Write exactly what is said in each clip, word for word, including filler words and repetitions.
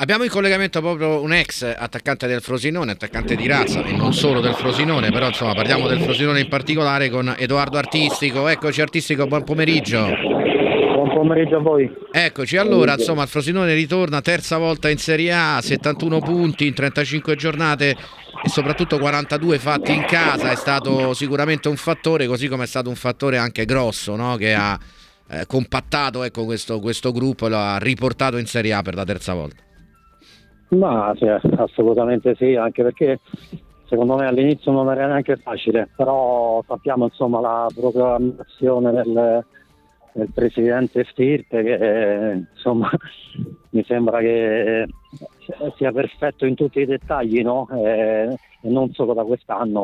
Abbiamo in collegamento proprio un ex attaccante del Frosinone, attaccante di razza e non solo del Frosinone, però insomma parliamo del Frosinone in particolare con Edoardo Artistico. Eccoci Artistico, buon pomeriggio. Buon pomeriggio a voi. Eccoci, allora insomma il Frosinone ritorna terza volta in Serie A, settantuno punti in trentacinque giornate e soprattutto quarantadue fatti in casa. È stato sicuramente un fattore, così come è stato un fattore anche grosso, no? Che ha eh, compattato ecco, questo, questo gruppo e lo ha riportato in Serie A per la terza volta. Ma sì, assolutamente sì, anche perché secondo me all'inizio non era neanche facile, però sappiamo insomma la proclamazione del, del presidente Stirpe che eh, insomma mi sembra che sia perfetto in tutti i dettagli, no? E, e non solo da quest'anno.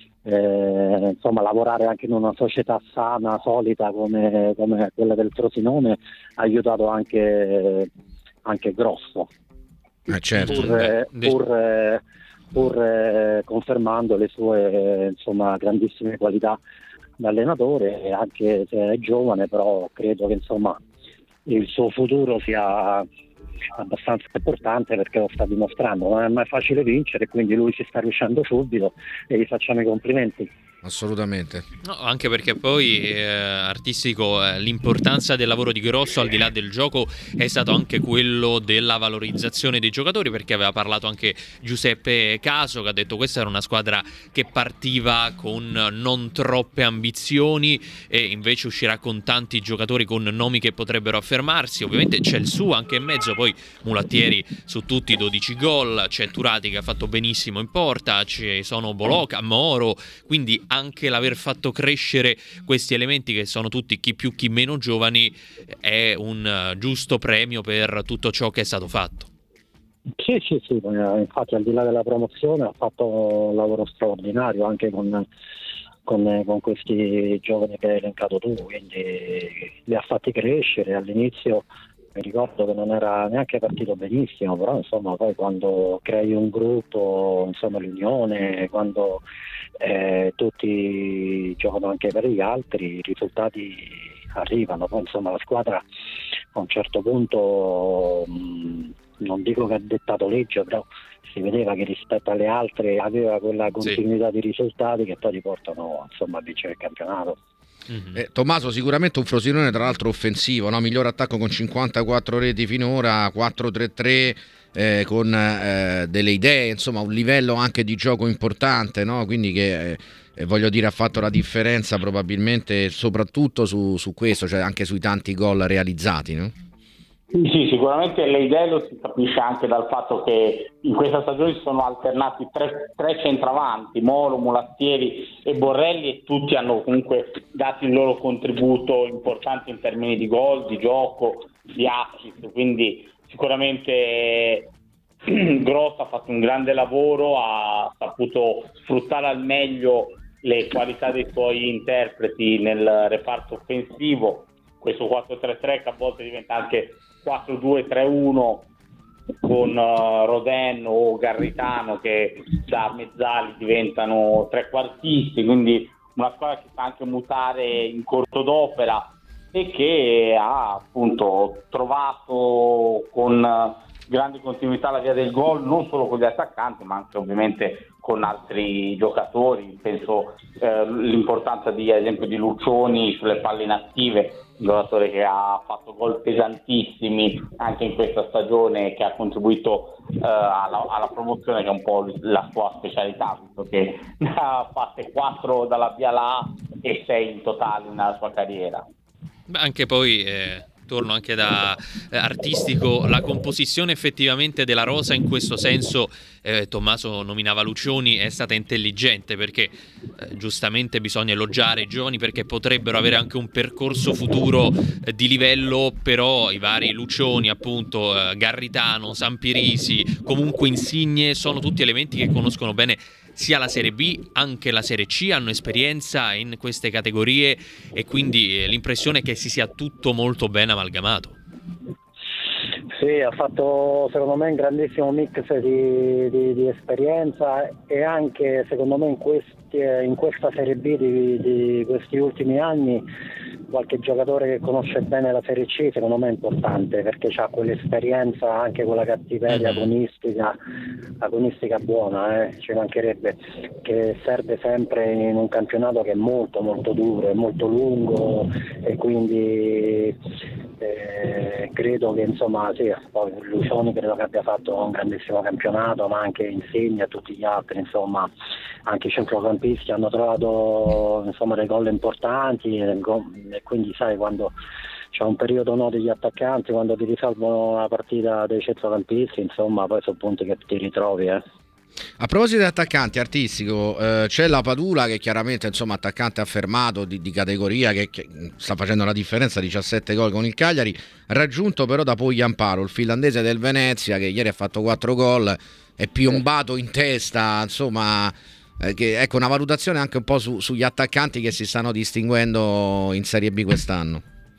Eh, insomma lavorare anche in una società sana, solida come, come quella del Frosinone ha aiutato anche, anche grosso. Eh certo. Pur, eh, pur, eh, pur eh, confermando le sue insomma grandissime qualità da allenatore, anche se è giovane, però credo che insomma il suo futuro sia abbastanza importante perché lo sta dimostrando. Non è mai facile vincere, quindi lui ci sta riuscendo subito e gli facciamo i complimenti. Assolutamente. No, anche perché poi eh, Artistico eh, l'importanza del lavoro di Grosso al di là del gioco è stato anche quello della valorizzazione dei giocatori, perché aveva parlato anche Giuseppe Caso che ha detto questa era una squadra che partiva con non troppe ambizioni e invece uscirà con tanti giocatori con nomi che potrebbero affermarsi. Ovviamente c'è il suo anche in mezzo, poi Mulattieri su tutti dodici gol, c'è Turati che ha fatto benissimo in porta, ci sono Boloca, Moro, quindi anche l'aver fatto crescere questi elementi che sono tutti chi più chi meno giovani è un uh, giusto premio per tutto ciò che è stato fatto. Sì, sì, sì, infatti al di là della promozione ha fatto un lavoro straordinario anche con, con, con questi giovani che hai elencato tu, quindi li ha fatti crescere. All'inizio mi ricordo che non era neanche partito benissimo, però insomma poi quando crei un gruppo, insomma l'unione, quando eh, tutti giocano anche per gli altri, i risultati arrivano. Poi insomma la squadra a un certo punto mh, non dico che ha dettato legge, però si vedeva che rispetto alle altre aveva quella continuità sì. di risultati che poi ti portano insomma a vincere il campionato. Mm-hmm. eh, Tommaso, sicuramente un Frosinone tra l'altro offensivo, no? Miglior attacco con cinquantaquattro reti finora, quattro tre tre eh, con eh, delle idee, insomma un livello anche di gioco importante, no? Quindi che eh, voglio dire ha fatto la differenza probabilmente soprattutto su, su questo, cioè anche sui tanti gol realizzati, no? Sì, sicuramente le idee lo si capisce anche dal fatto che in questa stagione si sono alternati tre, tre centravanti, Moro, Mulattieri e Borrelli, e tutti hanno comunque dato il loro contributo importante in termini di gol, di gioco, di assist, quindi sicuramente Grosso ha fatto un grande lavoro, ha saputo sfruttare al meglio le qualità dei suoi interpreti nel reparto offensivo. Questo quattro tre tre che a volte diventa anche quattro due tre uno con uh, Rodin o Garritano che da mezzali diventano trequartisti, quindi una squadra che sa anche mutare in corso d'opera e che ha appunto trovato con uh, grande continuità la via del gol, non solo con gli attaccanti ma anche ovviamente con altri giocatori. Penso eh, l'importanza di ad esempio di Luccioni sulle palle inattive, un giocatore che ha fatto gol pesantissimi anche in questa stagione, che ha contribuito eh, alla, alla promozione, che è un po' la sua specialità, visto che ne ha fatte quattro dalla B A e sei in totale nella sua carriera. Beh, anche poi eh... torno anche da eh, Artistico, la composizione effettivamente della rosa in questo senso, eh, Tommaso nominava Lucioni, è stata intelligente perché eh, giustamente bisogna elogiare i giovani perché potrebbero avere anche un percorso futuro eh, di livello, però i vari Lucioni appunto, eh, Garritano, Sampirisi, comunque Insigne sono tutti elementi che conoscono bene sia la Serie B, anche la Serie C, hanno esperienza in queste categorie e quindi eh, l'impressione è che si sia tutto molto ben amalgamato. Sì, ha fatto secondo me un grandissimo mix di, di, di esperienza e anche secondo me in, questi, in questa Serie B di, di questi ultimi anni qualche giocatore che conosce bene la Serie C secondo me è importante, perché ha quell'esperienza, anche con la cattiveria Mm-hmm. agonistica, agonistica buona, eh, ci mancherebbe, che serve sempre in un campionato che è molto molto duro, è molto lungo, e quindi eh, credo che insomma sì, poi Lucioni credo che abbia fatto un grandissimo campionato, ma anche Insigne e tutti gli altri, insomma anche i centrocampisti hanno trovato insomma dei gol importanti, e, e quindi sai, quando c'è un periodo no degli attaccanti, quando ti risolvono la partita dei centrocampisti, insomma poi sono punti che ti ritrovi, eh. A proposito di attaccanti, Artistico, eh, c'è la Padula che chiaramente insomma attaccante affermato di, di categoria che, che sta facendo la differenza, diciassette gol con il Cagliari, raggiunto però da Pogliamparo, il finlandese del Venezia, che ieri ha fatto quattro gol, è piombato in testa, insomma eh, che, ecco, una valutazione anche un po' su, sugli attaccanti che si stanno distinguendo in Serie B quest'anno.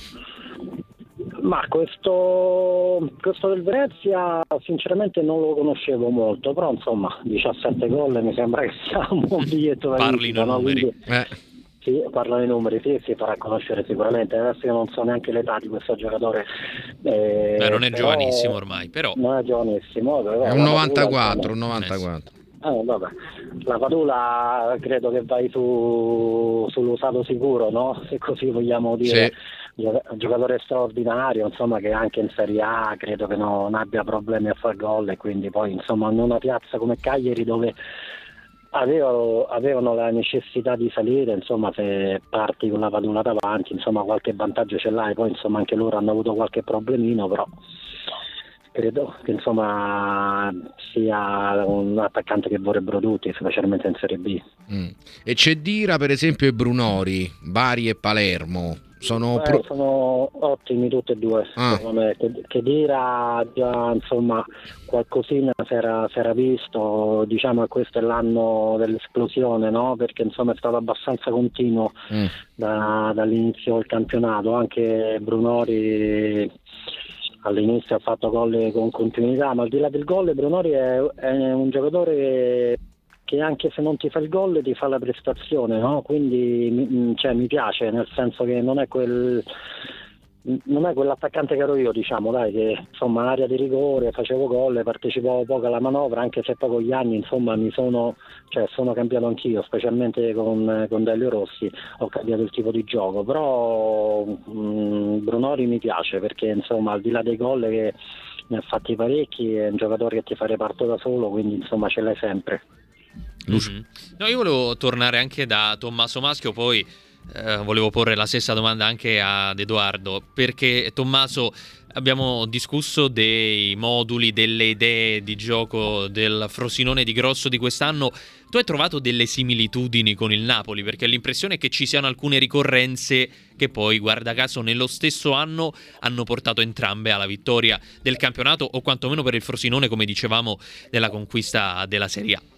Ma questo, questo del Venezia sinceramente non lo conoscevo molto, però insomma diciassette gol mi sembra che sia un buon biglietto da Parlino i no? numeri. Quindi, Eh. sì, parlano i numeri, sì, si farà conoscere sicuramente. Adesso io non so neanche l'età di questo giocatore. Eh, Beh, non è però, giovanissimo ormai, però. Non è giovanissimo. Però È un la novantaquattro, Padula, un novantaquattro. Eh, vabbè. La Padula credo che vai su, sull'usato sicuro, no? Se così vogliamo dire. Sì. Un giocatore straordinario, insomma, che anche in Serie A credo che non abbia problemi a far gol, e quindi poi insomma in una piazza come Cagliari dove avevano, avevano la necessità di salire, insomma se parti con la Padula davanti, insomma qualche vantaggio ce l'hai, poi insomma anche loro hanno avuto qualche problemino, però credo che insomma sia un attaccante che vorrebbero tutti, specialmente in Serie B. Mm. E c'è Dira per esempio e Brunori, Bari e Palermo. Sono, eh, pro... sono ottimi tutti e due, ah. secondo me. Che, che Dira già insomma qualcosina si era, si era visto, diciamo che questo è l'anno dell'esplosione, no? Perché insomma è stato abbastanza continuo mm. da, dall'inizio del campionato. Anche Brunori all'inizio ha fatto gol con continuità, ma al di là del gol Brunori è, è un giocatore che anche se non ti fa il gol ti fa la prestazione, no? Quindi cioè, mi piace, nel senso che non è quel non è quell'attaccante che ero io, diciamo, dai, che insomma in area di rigore facevo gol, partecipavo poco alla manovra, anche se poi con gli anni insomma mi sono cioè sono cambiato anch'io, specialmente con, con Delio Rossi ho cambiato il tipo di gioco, però mh, Brunori mi piace perché insomma al di là dei gol che ne ha fatti parecchi è un giocatore che ti fa reparto da solo, quindi insomma ce l'hai sempre. Mm-hmm. No, io volevo tornare anche da Tommaso Maschio, poi eh, volevo porre la stessa domanda anche ad Edoardo, perché Tommaso, abbiamo discusso dei moduli, delle idee di gioco del Frosinone di Grosso di quest'anno. Tu hai trovato delle similitudini con il Napoli? Perché l'impressione è che ci siano alcune ricorrenze che poi, guarda caso, nello stesso anno hanno portato entrambe alla vittoria del campionato, o quantomeno per il Frosinone, come dicevamo, della conquista della Serie A.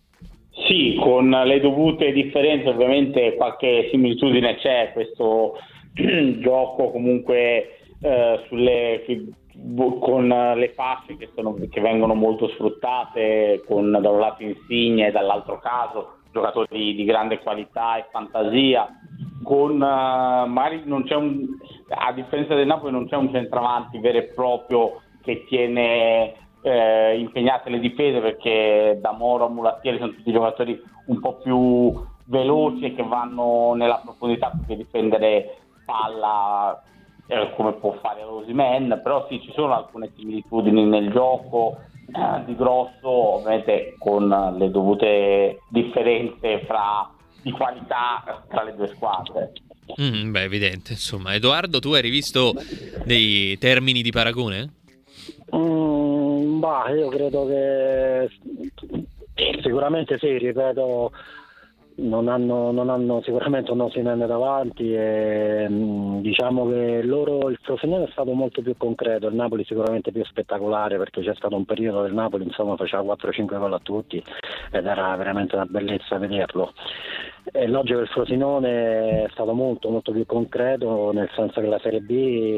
Sì, con le dovute differenze, ovviamente qualche similitudine c'è, questo gioco comunque eh, sulle, con le fasce che, sono, che vengono molto sfruttate, con da un lato Insigne e dall'altro caso giocatori di grande qualità e fantasia, con uh, magari non c'è un, a differenza del Napoli non c'è un centravanti vero e proprio che tiene Eh, impegnate le difese, perché da Moro a Mulattieri sono tutti giocatori un po' più veloci e che vanno nella profondità per difendere palla eh, come può fare Osimhen, però sì, ci sono alcune similitudini nel gioco eh, di Grosso, ovviamente con le dovute differenze fra di qualità tra le due squadre. Mm, beh, evidente, insomma. Edoardo, tu hai rivisto dei termini di paragone? Mm, bah, io credo che sicuramente sì, ripeto, non hanno, non hanno sicuramente un Osimhen davanti e diciamo che loro, il Frosinone è stato molto più concreto, il Napoli sicuramente più spettacolare, perché c'è stato un periodo del Napoli insomma faceva quattro cinque gol a tutti ed era veramente una bellezza vederlo. È logico che il Frosinone è stato molto molto più concreto, nel senso che la Serie B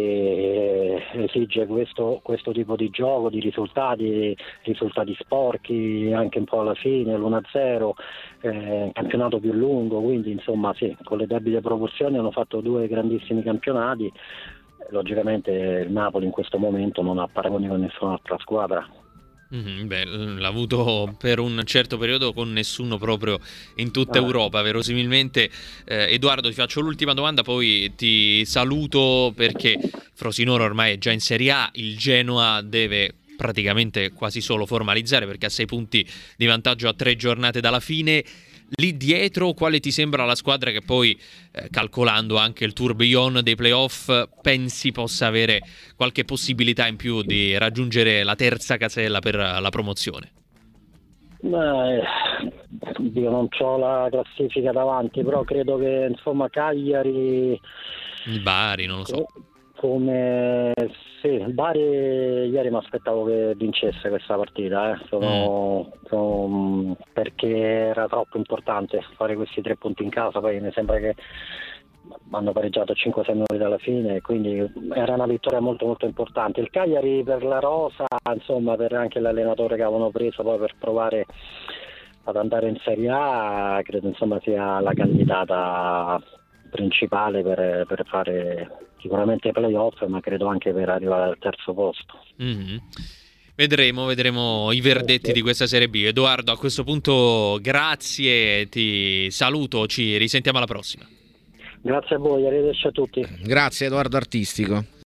esige questo, questo tipo di gioco, di risultati, risultati sporchi anche un po' alla fine, l'uno a zero, eh, campionato campionato più lungo, quindi insomma sì, con le debite proporzioni hanno fatto due grandissimi campionati. Logicamente il Napoli in questo momento non ha paragoni con nessun'altra squadra. Mm-hmm, beh, l'ha avuto per un certo periodo con nessuno proprio in tutta Ah. Europa, verosimilmente. eh, Edoardo, ti faccio l'ultima domanda, poi ti saluto, perché Frosinone ormai è già in Serie A, il Genoa deve praticamente quasi solo formalizzare perché ha sei punti di vantaggio a tre giornate dalla fine. Lì dietro quale ti sembra la squadra che poi, eh, calcolando anche il tourbillon dei playoff, pensi possa avere qualche possibilità in più di raggiungere la terza casella per la promozione? Beh, io non ho la classifica davanti, però credo che insomma Cagliari, Il Bari, non lo so. come sì, il Bari ieri mi aspettavo che vincesse questa partita, eh. sono, mm. sono, perché era troppo importante fare questi tre punti in casa. Poi mi sembra che hanno pareggiato cinque sei minuti dalla fine, quindi era una vittoria molto molto importante. Il Cagliari, per la rosa, insomma, per anche l'allenatore che avevano preso poi per provare ad andare in Serie A, credo insomma sia la candidata principale per, per fare sicuramente i playoff, ma credo anche per arrivare al terzo posto. Mm-hmm. Vedremo, vedremo i verdetti di questa Serie B. Edoardo, a questo punto grazie, ti saluto, ci risentiamo alla prossima. Grazie a voi, arrivederci a tutti. Grazie Edoardo Artistico.